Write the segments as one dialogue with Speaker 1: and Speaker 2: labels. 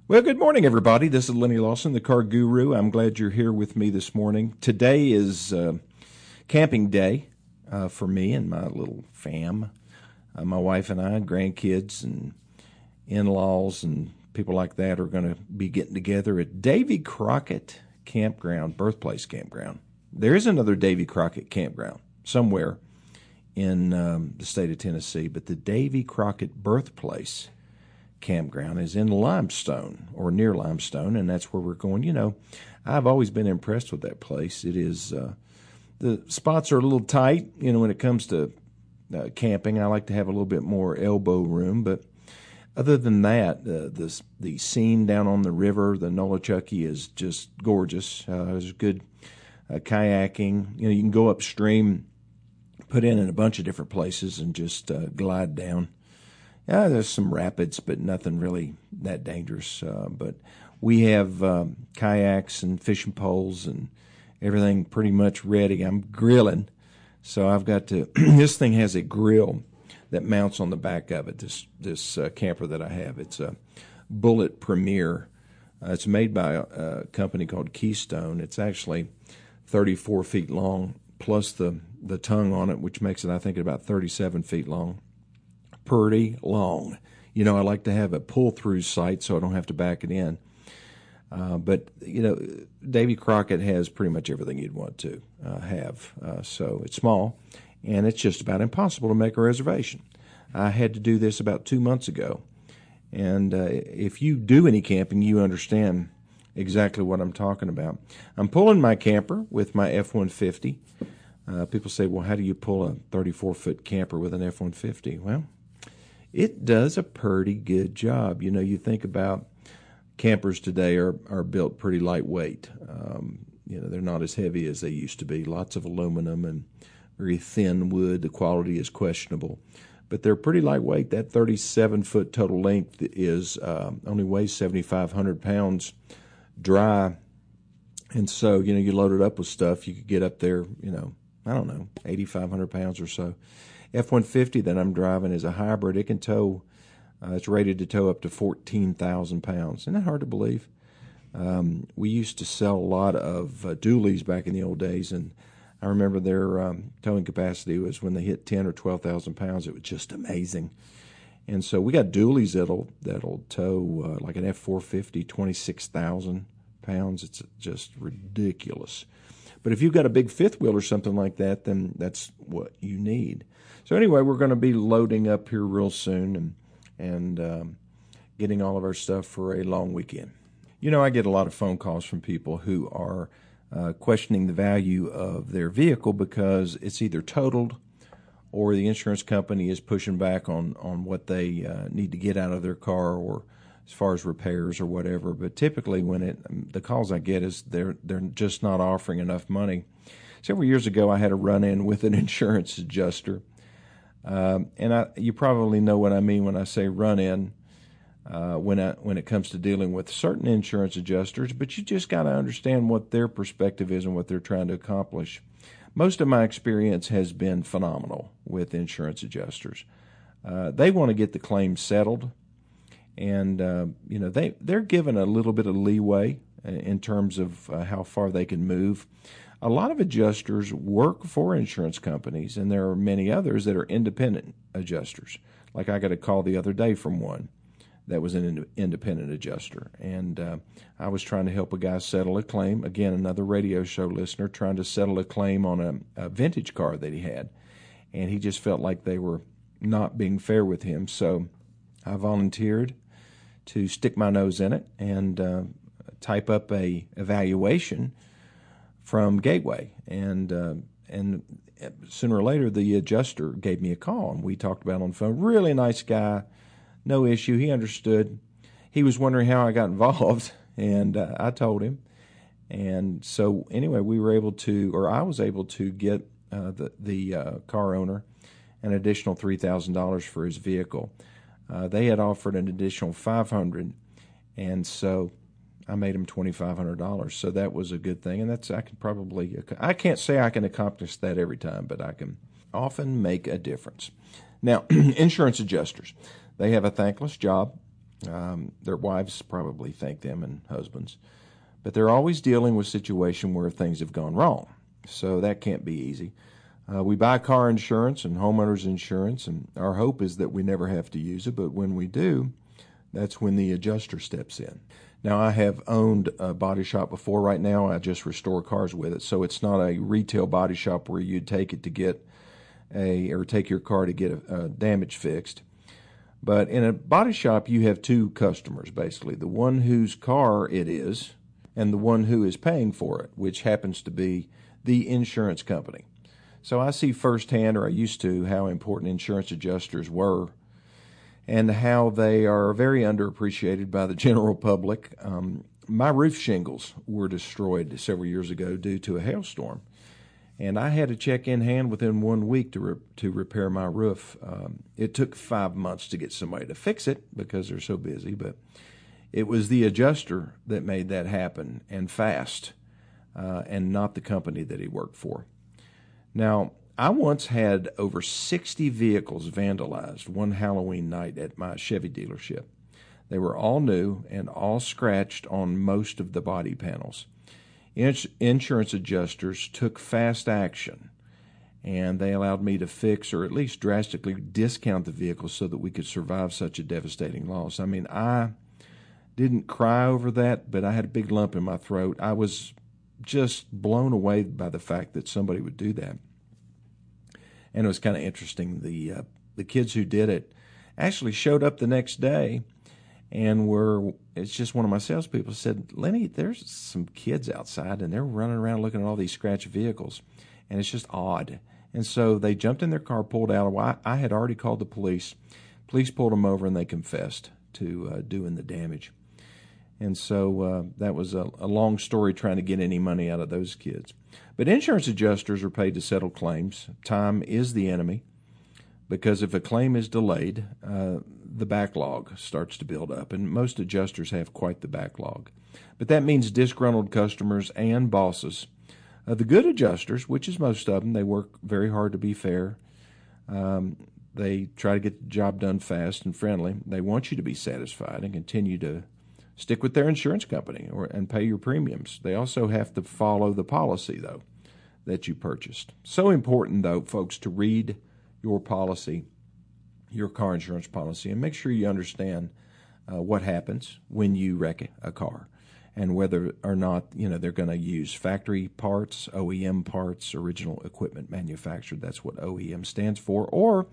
Speaker 1: Well, good morning, everybody. This is Lenny Lawson, the Car Guru. I'm glad you're here with me this morning. Today is camping day for me and my little fam. My wife and I, grandkids and in-laws and people like that are going to be getting together at Davy Crockett Campground, Birthplace Campground. There is another Davy Crockett Campground somewhere in the state of Tennessee, but the Davy Crockett Birthplace Campground is in Limestone or near Limestone, and that's where we're going. You know, I've always been impressed with that place. It is the spots are a little tight, you know, when it comes to camping. I like to have a little bit more elbow room, but other than that, the scene down on the river, the Nolichucky, is just gorgeous. There's good kayaking. You know, you can go upstream, put in a bunch of different places, and just glide down. Yeah, there's some rapids, but nothing really that dangerous. But we have kayaks and fishing poles and everything pretty much ready. I'm grilling, so I've got to. This thing has a grill that mounts on the back of it. This camper that I have, it's a Bullet Premier. It's made by a company called Keystone. It's actually 34 feet long, plus the tongue on it, which makes it, I think, about 37 feet long. Pretty long. You know, I like to have a pull-through sight so I don't have to back it in. But, you know, Davy Crockett has pretty much everything you'd want to have. So it's small, and it's just about impossible to make a reservation. I had to do this about 2 months ago. And if you do any camping, you understand exactly what I'm talking about. I'm pulling my camper with my F-150. People say, well, how do you pull a 34-foot camper with an F-150? Well, it does a pretty good job. You know, you think about campers today are built pretty lightweight. You know, they're not as heavy as they used to be. Lots of aluminum and very thin wood. The quality is questionable. But they're pretty lightweight. That 37-foot total length is only weighs 7,500 pounds dry. And so, you know, you load it up with stuff, you could get up there, you know, I don't know, 8,500 pounds or so. F-150 that I'm driving is a hybrid. It can tow, it's rated to tow up to 14,000 pounds. Isn't that hard to believe? We used to sell a lot of dualies back in the old days, and I remember their towing capacity was when they hit 10 or 12,000 pounds. It was just amazing. And so we got dualies that'll tow like an F-450, 26,000 pounds. It's just ridiculous. But if you've got a big fifth wheel or something like that, then that's what you need. So anyway, we're going to be loading up here real soon and getting all of our stuff for a long weekend. You know, I get a lot of phone calls from people who are questioning the value of their vehicle because it's either totaled or the insurance company is pushing back on what they need to get out of their car, or as far as repairs or whatever. But typically when the calls I get is they're just not offering enough money. Several years ago, I had a run-in with an insurance adjuster. And you probably know what I mean when I say run-in when it comes to dealing with certain insurance adjusters, but you just got to understand what their perspective is and what they're trying to accomplish. Most of my experience has been phenomenal with insurance adjusters. They want to get the claim settled, and you know, they're given a little bit of leeway in terms of how far they can move. A lot of adjusters work for insurance companies, and there are many others that are independent adjusters. Like I got a call the other day from one that was an independent adjuster, and I was trying to help a guy settle a claim. Again, another radio show listener trying to settle a claim on a vintage car that he had, and he just felt like they were not being fair with him. So I volunteered to stick my nose in it and type up a evaluation from Gateway, and sooner or later the adjuster gave me a call, and we talked about it on the phone. Really nice guy, no issue. He understood. He was wondering how I got involved, and I told him. And so anyway, we were able to, or I was able to get the car owner an additional $3,000 for his vehicle. They had offered an additional $500, and so I made him $2,500. So that was a good thing, and I can't say I can accomplish that every time, but I can often make a difference. Now, insurance adjusters, they have a thankless job. Their wives probably thank them, and husbands. But they're always dealing with a situation where things have gone wrong. So that can't be easy. We buy car insurance and homeowners insurance, and our hope is that we never have to use it. But when we do, that's when the adjuster steps in. Now, I have owned a body shop before. Right now, I just restore cars with it. So it's not a retail body shop where you take it to get or take your car to get a damage fixed. But in a body shop, you have two customers, basically. The one whose car it is and the one who is paying for it, which happens to be the insurance company. So I see firsthand, or I used to, how important insurance adjusters were and how they are very underappreciated by the general public. My roof shingles were destroyed several years ago due to a hailstorm, and I had a check in hand within 1 week to repair my roof. It took 5 months to get somebody to fix it because they're so busy, but it was the adjuster that made that happen, and fast, and not the company that he worked for. Now, I once had over 60 vehicles vandalized one Halloween night at my Chevy dealership. They were all new and all scratched on most of the body panels. Insurance adjusters took fast action, and they allowed me to fix or at least drastically discount the vehicle so that we could survive such a devastating loss. I mean, I didn't cry over that, but I had a big lump in my throat. I was just blown away by the fact that somebody would do that. And it was kind of interesting. The kids who did it actually showed up the next day and it's just one of my salespeople said, Lenny, there's some kids outside and they're running around looking at all these scratched vehicles, and it's just odd. And so they jumped in their car, pulled out. I had already called the police. Police pulled them over and they confessed to doing the damage. And so that was a long story trying to get any money out of those kids. But insurance adjusters are paid to settle claims. Time is the enemy, because if a claim is delayed, the backlog starts to build up, and most adjusters have quite the backlog. But that means disgruntled customers and bosses. The good adjusters, which is most of them, they work very hard to be fair. They try to get the job done fast and friendly. They want you to be satisfied and continue to stick with their insurance company and pay your premiums. They also have to follow the policy, though, that you purchased. So important, though, folks, to read your policy, your car insurance policy, and make sure you understand what happens when you wreck a car and whether or not they're going to use factory parts, OEM parts, original equipment manufactured. That's what OEM stands for, or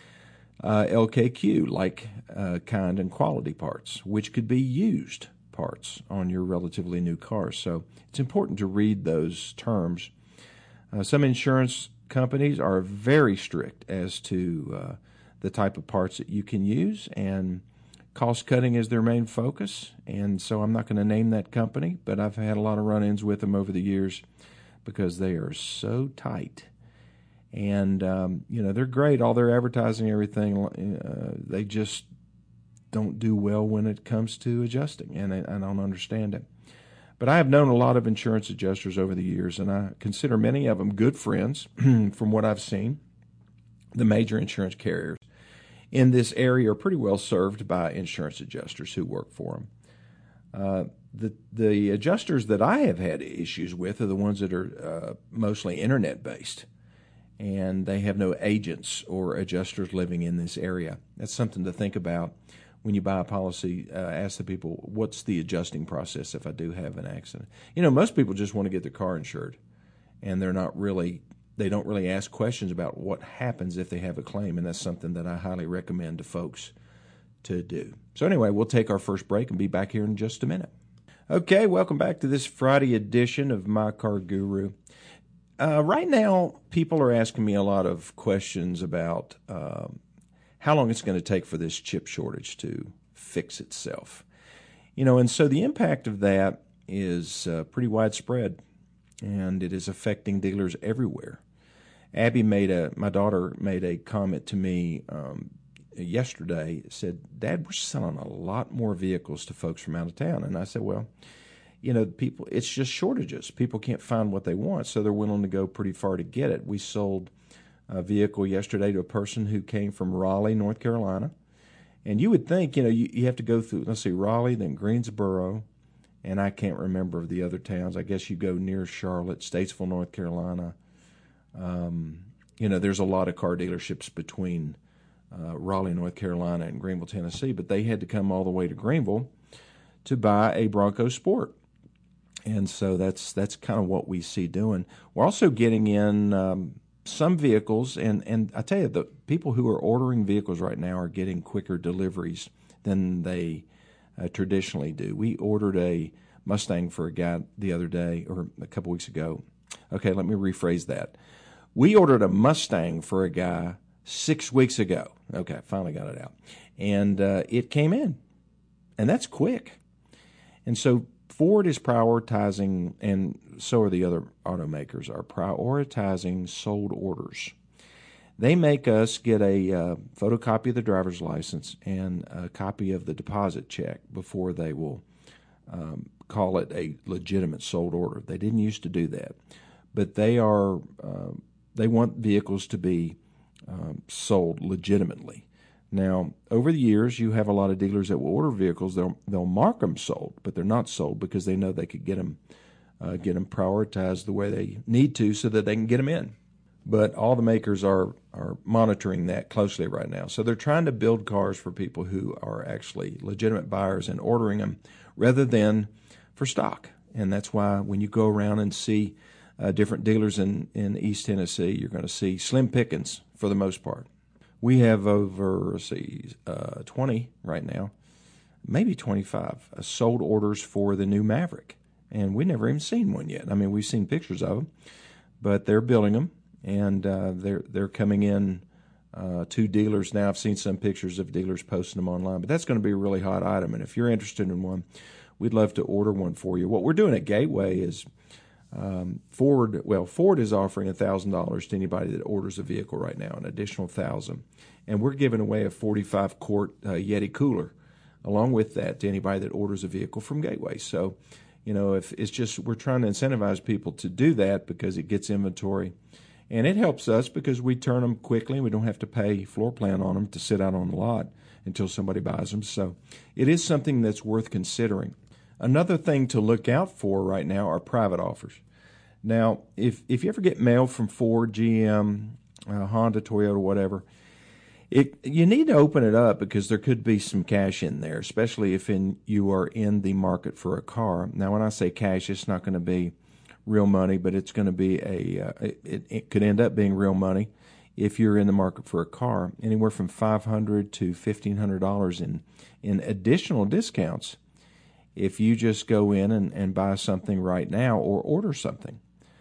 Speaker 1: LKQ, like kind and quality parts, which could be used parts on your relatively new cars. So it's important to read those terms. Some insurance companies are very strict as to the type of parts that you can use, and cost cutting is their main focus. And so I'm not going to name that company, but I've had a lot of run-ins with them over the years because they are so tight. And, they're great, all their advertising, everything. They just don't do well when it comes to adjusting, and I don't understand it. But I have known a lot of insurance adjusters over the years, and I consider many of them good friends from what I've seen. The major insurance carriers in this area are pretty well served by insurance adjusters who work for them. The adjusters that I have had issues with are the ones that are mostly internet-based, and they have no agents or adjusters living in this area. That's something to think about when you buy a policy. Ask the people, what's the adjusting process if I do have an accident? Most people just want to get their car insured, and they don't really ask questions about what happens if they have a claim, and that's something that I highly recommend to folks to do. So anyway, we'll take our first break and be back here in just a minute. Okay, welcome back to this Friday edition of My Car Guru. Right now, people are asking me a lot of questions about how long it's going to take for this chip shortage to fix itself. And so the impact of that is pretty widespread, and it is affecting dealers everywhere. Abby my daughter made a comment to me yesterday, said, Dad, we're selling a lot more vehicles to folks from out of town. And I said, well, people, it's just shortages. People can't find what they want, so they're willing to go pretty far to get it. We sold a vehicle yesterday to a person who came from Raleigh, North Carolina, And you would think, you have to go through, let's see, Raleigh, then Greensboro, and I can't remember the other towns. I guess you go near Charlotte, Statesville, North Carolina. There's a lot of car dealerships between Raleigh, North Carolina, and Greenville, Tennessee, but they had to come all the way to Greenville to buy a Bronco Sport. And so that's kind of what we see doing. We're also getting in some vehicles, and I tell you, the people who are ordering vehicles right now are getting quicker deliveries than they traditionally do. We ordered a Mustang for a guy the other day, or a couple weeks ago. Okay, let me rephrase that. We ordered a Mustang for a guy 6 weeks ago. Okay, finally got it out. And it came in, and that's quick. And so Ford is prioritizing, and so are the other automakers, are prioritizing sold orders. They make us get a photocopy of the driver's license and a copy of the deposit check before they will call it a legitimate sold order. They didn't used to do that, but they want vehicles to be sold legitimately. Now, over the years, you have a lot of dealers that will order vehicles. They'll mark them sold, but they're not sold because they know they could get them prioritized the way they need to so that they can get them in. But all the makers are monitoring that closely right now. So they're trying to build cars for people who are actually legitimate buyers and ordering them rather than for stock. And that's why when you go around and see different dealers in East Tennessee, you're going to see slim pickings for the most part. We have over, 20 right now, maybe 25 sold orders for the new Maverick. And we never even seen one yet. I mean, we've seen pictures of them, but they're building them, and they're coming in to dealers now. I've seen some pictures of dealers posting them online, but that's going to be a really hot item. And if you're interested in one, we'd love to order one for you. What we're doing at Gateway is Ford is offering $1,000 to anybody that orders a vehicle right now, an additional $1,000, and we're giving away a 45-quart Yeti cooler along with that to anybody that orders a vehicle from Gateway. So, if it's just we're trying to incentivize people to do that because it gets inventory, and it helps us because we turn them quickly. We don't have to pay floor plan on them to sit out on the lot until somebody buys them. So, it is something that's worth considering. Another thing to look out for right now are private offers. Now, if you ever get mail from Ford, GM, Honda, Toyota, whatever, you need to open it up because there could be some cash in there, especially if you are in the market for a car. Now, when I say cash, it's not going to be real money, but it's going to be it could end up being real money if you're in the market for a car, anywhere from $500 to $1,500 in additional discounts if you just go in and buy something right now or order something.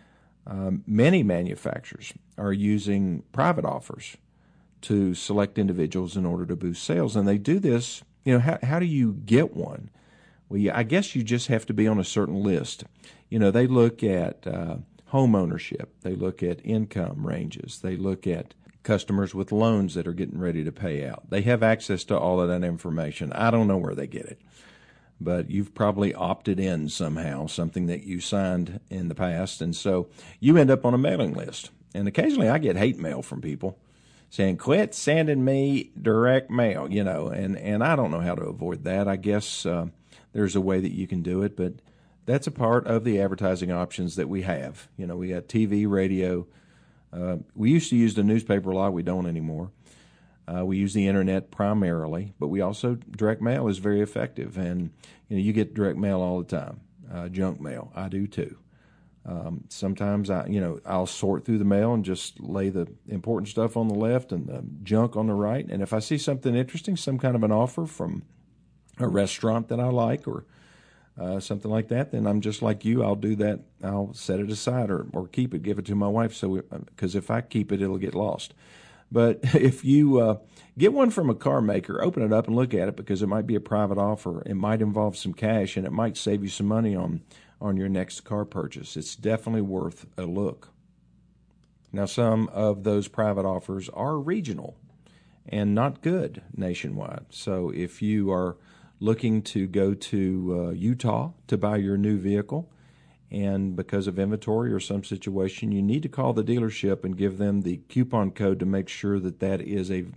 Speaker 1: Many manufacturers are using private offers to select individuals in order to boost sales, and they do this. How do you get one? Well, I guess you just have to be on a certain list. They look at home ownership, they look at income ranges, they look at customers with loans that are getting ready to pay out. They have access to all of that information. I don't know where they get it, but you've probably opted in somehow, something that you signed in the past, and so you end up on a mailing list. And occasionally I get hate mail from people saying, quit sending me direct mail, and I don't know how to avoid that. I guess there's a way that you can do it, but that's a part of the advertising options that we have. We got TV, radio. We used to use the newspaper a lot. We don't anymore. We use the internet primarily, but we also, direct mail is very effective. And, you get direct mail all the time, junk mail. I do too. Sometimes I'll sort through the mail and just lay the important stuff on the left and the junk on the right. And if I see something interesting, some kind of an offer from a restaurant that I like or something like that, then I'm just like you. I'll do that. I'll set it aside or keep it, give it to my wife. Because if I keep it, it'll get lost. But if you get one from a car maker, open it up and look at it because it might be a private offer. It might involve some cash, and it might save you some money on your next car purchase. It's definitely worth a look. Now, some of those private offers are regional and not good nationwide. So if you are looking to go to Utah to buy your new vehicle, and because of inventory or some situation, you need to call the dealership and give them the coupon code to make sure that is a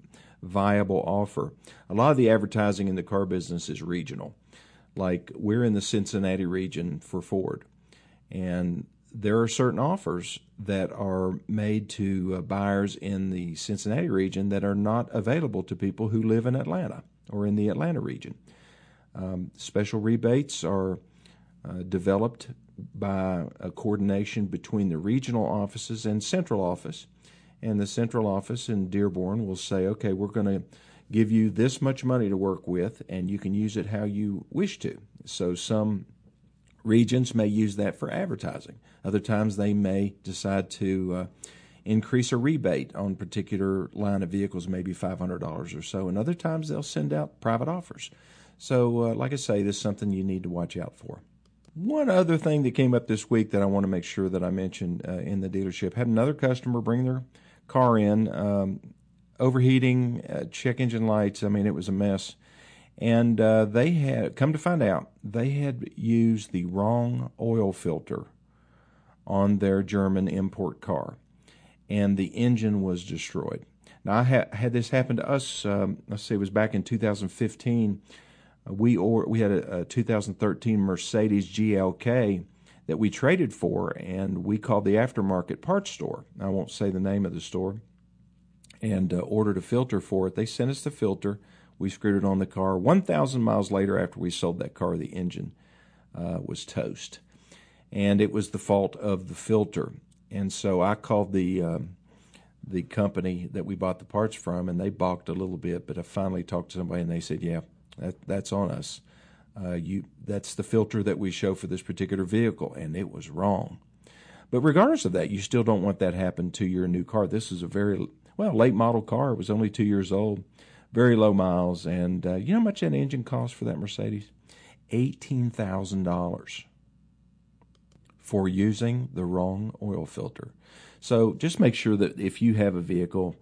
Speaker 1: viable offer. A lot of the advertising in the car business is regional. Like we're in the Cincinnati region for Ford, and there are certain offers that are made to buyers in the Cincinnati region that are not available to people who live in Atlanta or in the Atlanta region. Special rebates are developed by a coordination between the regional offices and central office. And the central office in Dearborn will say, okay, we're going to give you this much money to work with, and you can use it how you wish to. So some regions may use that for advertising. Other times they may decide to increase a rebate on a particular line of vehicles, maybe $500 or so. And other times they'll send out private offers. So like I say, this is something you need to watch out for. One other thing that came up this week that I want to make sure that I mentioned in the dealership, had another customer bring their car in, overheating, check engine lights. I mean, it was a mess. And they had, come to find out, they had used the wrong oil filter on their German import car, and the engine was destroyed. Now, I had this happen to us, let's see, it was back in 2015. We had a 2013 Mercedes GLK that we traded for, and we called the aftermarket parts store. I won't say the name of the store, and ordered a filter for it. They sent us the filter. We screwed it on the car. 1,000 miles later, after we sold that car, the engine was toast, and it was the fault of the filter. And so I called the company that we bought the parts from, and they balked a little bit. But I finally talked to somebody, and they said, "Yeah, that's on us. That's the filter that we show for this particular vehicle," and it was wrong. But regardless of that, you still don't want that to happen to your new car. This is a very late model car. It was only 2 years old, very low miles, and you know how much that engine cost for that Mercedes? $18,000 for using the wrong oil filter. So just make sure that if you have a vehicle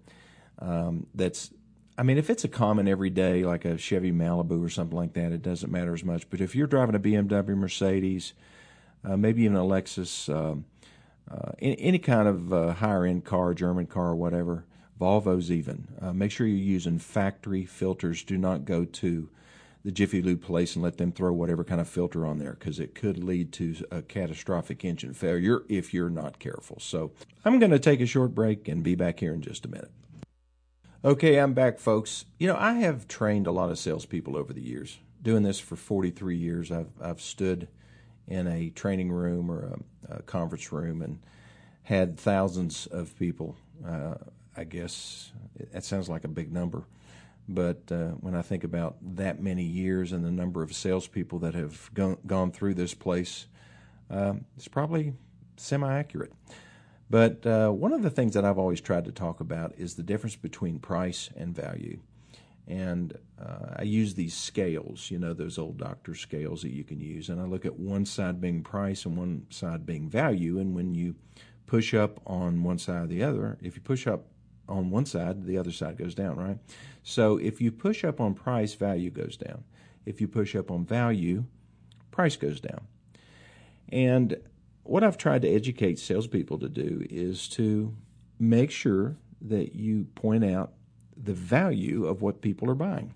Speaker 1: if it's a common everyday, like a Chevy Malibu or something like that, it doesn't matter as much. But if you're driving a BMW, Mercedes, maybe even a Lexus, any kind of higher-end car, German car or whatever, Volvos even, make sure you're using factory filters. Do not go to the Jiffy Lube place and let them throw whatever kind of filter on there, because it could lead to a catastrophic engine failure if you're not careful. So I'm going to take a short break and be back here in just a minute. Okay, I'm back, folks. You know, I have trained a lot of salespeople over the years. Doing this for 43 years, I've stood in a training room or a conference room and had thousands of people. I guess that sounds like a big number, but when I think about that many years and the number of salespeople that have gone through this place, it's probably semi-accurate. But one of the things that I've always tried to talk about is the difference between price and value. And I use these scales, you know, those old doctor scales that you can use. And I look at one side being price and one side being value. And when you push up on one side or the other, if you push up on one side, the other side goes down, right? So if you push up on price, value goes down. If you push up on value, price goes down. And what I've tried to educate salespeople to do is to make sure that you point out the value of what people are buying.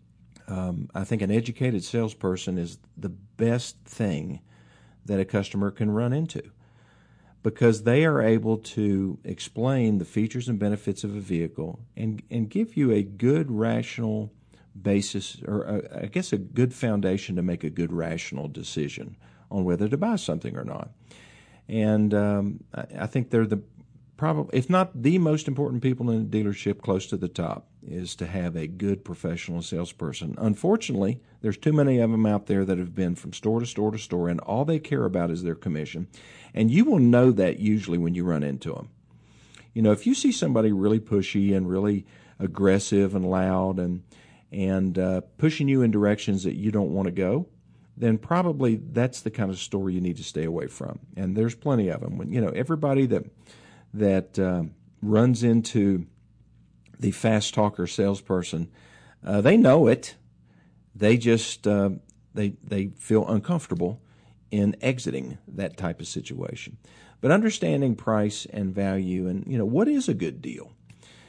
Speaker 1: I think an educated salesperson is the best thing that a customer can run into, because they are able to explain the features and benefits of a vehicle and give you a good rational basis, or I guess a good foundation to make a good rational decision on whether to buy something or not. And I think they're probably, if not the most important people in a dealership, close to the top, is to have a good professional salesperson. Unfortunately, there's too many of them out there that have been from store to store to store, and all they care about is their commission. And you will know that usually when you run into them. You know, if you see somebody really pushy and really aggressive and loud and pushing you in directions that you don't want to go, then probably that's the kind of store you need to stay away from. And there's plenty of them. You know, everybody that runs into the fast talker salesperson, they know it. They just they feel uncomfortable in exiting that type of situation. But understanding price and value, and you know, what is a good deal?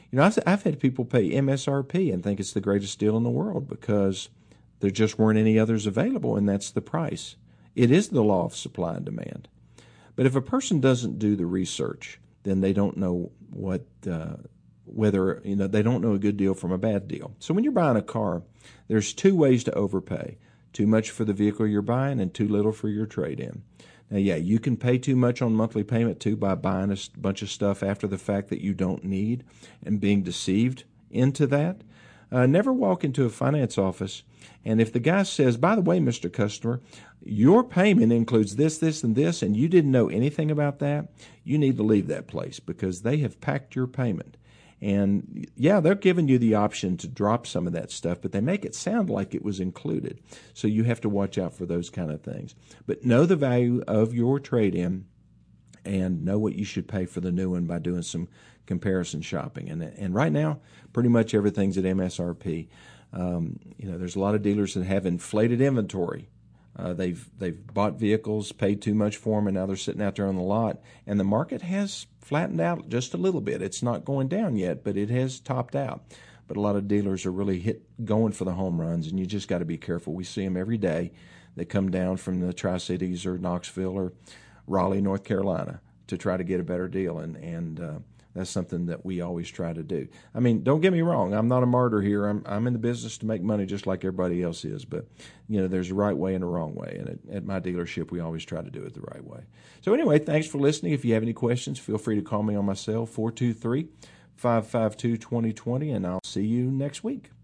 Speaker 1: I've had people pay MSRP and think it's the greatest deal in the world because there just weren't any others available, and that's the price. It is the law of supply and demand. But if a person doesn't do the research, then they don't know whether they don't know a good deal from a bad deal. So when you're buying a car, there's two ways to overpay: too much for the vehicle you're buying and too little for your trade-in. Now, yeah, you can pay too much on monthly payment too by buying a bunch of stuff after the fact that you don't need and being deceived into that. Never walk into a finance office, and if the guy says, by the way, Mr. Customer, your payment includes this, this, and this, and you didn't know anything about that, you need to leave that place because they have packed your payment. And yeah, they're giving you the option to drop some of that stuff, but they make it sound like it was included. So you have to watch out for those kind of things. But know the value of your trade-in and know what you should pay for the new one by doing some comparison shopping. And right now, pretty much everything's at MSRP. There's a lot of dealers that have inflated inventory. They've bought vehicles, paid too much for them, and now they're sitting out there on the lot. And the market has flattened out just a little bit. It's not going down yet, but it has topped out. But a lot of dealers are really going for the home runs, and you just got to be careful. We see them every day. They come down from the Tri-Cities or Knoxville or Raleigh, North Carolina, to try to get a better deal, and that's something that we always try to do. I mean, don't get me wrong. I'm not a martyr here. I'm in the business to make money just like everybody else is. But, there's a right way and a wrong way. And at my dealership, we always try to do it the right way. So anyway, thanks for listening. If you have any questions, feel free to call me on my cell, 423-552-2020, and I'll see you next week.